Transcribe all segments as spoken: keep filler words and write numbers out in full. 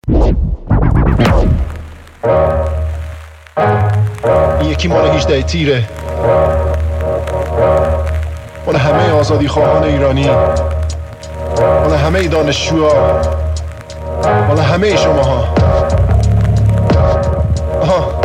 این یکی مال هجده تیره، مال همه آزادی خواهان ایرانی، مال همه دانشجوها، مال همه شماها. آها.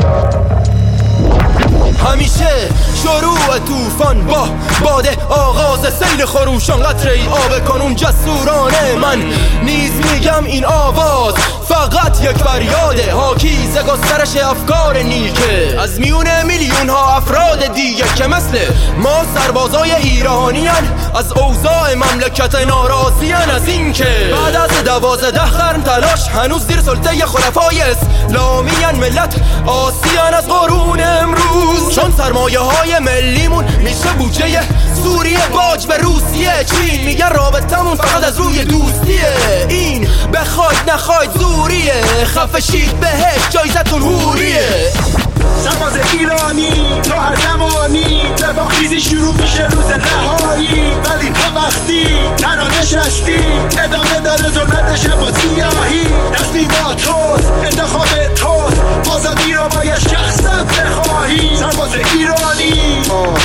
همیشه شروع طوفان با باده آغاز سیل خروشان، قطره ای آب کنون جسورانه. من نیز میگم این آواز فقط یک فریاده، حاکی ز گسترش افکار نیکه از میون میلیون ها افراد دیگه که مثل ما سربازای ایرانیان، از اوضاع مملکت ناراضیان، از این که بعد از دوازده قرن تلاش هنوز زیر سلطه خلفای اسلامیان، ملت آسیان از قرون امروز، چون سرمایه های ملیمون میشه بودجه سوریه، باج به روسیه، چین میگن رابطمون فقط از روی دوستیه. این بخواید نخواید زوریه، خفه شید بهش جایزتون هوریه. سرباز ایرانی تا هر زمانی دفاعخیزی شروع میشه روز رهایی، ولی تا وقتی تنها نشستی ادامه داره ظلمت شب و سیاهی. تصمیم با توست، انتخاب توست، آزادی رو باید شخصت بخواهی. سرباز ایرانی،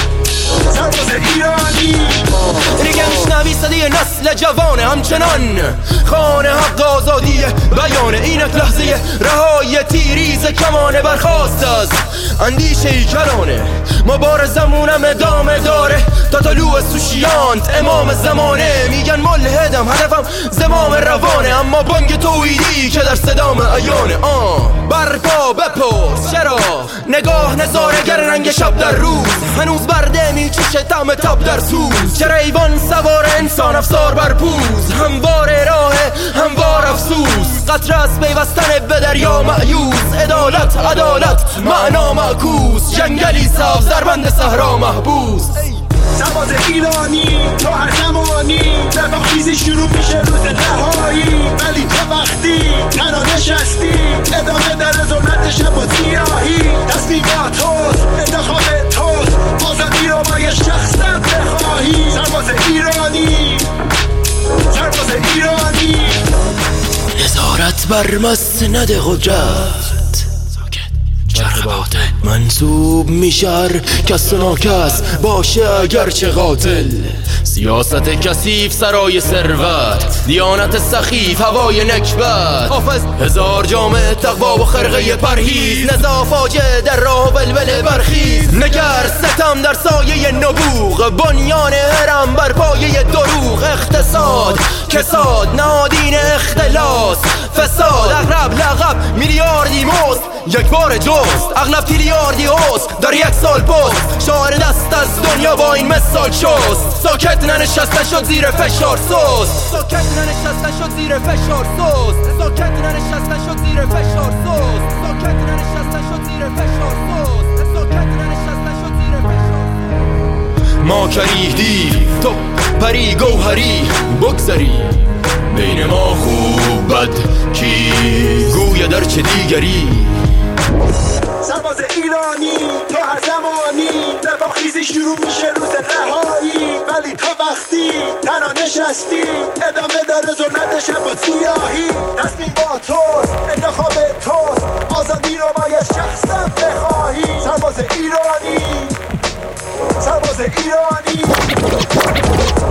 سرباز ایرانی. دیگه میشنوی صدای نسل جوانه، همچنان خانه حق آزادی بیانه. اینک لحظه رهای تیریز کمانه، برخواست از اندیشه ای کرانه. مبارزمونم ادامه داره تا طلوع سوشیانت امام زمانه. میگن ملحدم هدفم زمام روانه، اما بانگ توحیدی که در صدام عیانه. آه برپا بپرس چرا نگاه نظارگر رنگ شب در روز، هنوز برده میچشه طعم تب در سوز. چرا ایوان سوار انسان افسار بر پوز، هموار راه هموار افسوس. قطره از پیوستن به دریا مأیوز، عدالت عدالت معنا معکوس. جنگلی سبز در بند صحرا محبوس. سرباز ایرانی تا هر زمانی دفاعخیزی شروع میشه روز رهایی، ولی تا وقتی تنها نشستی ادامه داره ظلمت شب و سیاهی. تصمیم با توست، انتخاب توست، آزادی رو باید شخصت بخواهی. سرباز ایرانی، سرباز ایرانی. نظارت بر مسند قدرت، منصوب میشر کس و ناکس باشه اگرچه قاتل. سیاست کثیف سرای ثروت، دیانت سخیف هوای نکبت. حافظ هزار جامه تقوا و خرقه پرهیز، نزا فاجعه در راه ولول برخیز. نگر ستم در سایه نبوغ، بنیان هرم بر پایه دروغ. اقتصاد کساد نادین اختلاس، فساد اغرب لغب میلیاردی مزد یک بار جست. اغلب تیلیاردی هست در یک سال پست، شاعر دست از دنیا با این مثال شست. ساکت ننشسته شد زیر فشار سست، ساکت ننشسته شد زیر فشار سست، ساکت ننشسته شد زیر فشار سست، ساکت ننشسته شد زیر فشار سست، ساکت ننشسته شد زیر فشار. ما کریه دیر تو پری گوهری بگذری، بین ما خوب بد کی گویا در چه دیگری. سرباز ایرانی تا هر زمانی دفاعخیزی شروع میشه روز رهایی، ولی تا وقتی تنها نشستی ادامه داره ظلمت شب و سیاهی. تصمیم با توست، انتخاب توست، آزادی رو باید شخصت بخواهی. سرباز ایرانی، سرباز ایرانی.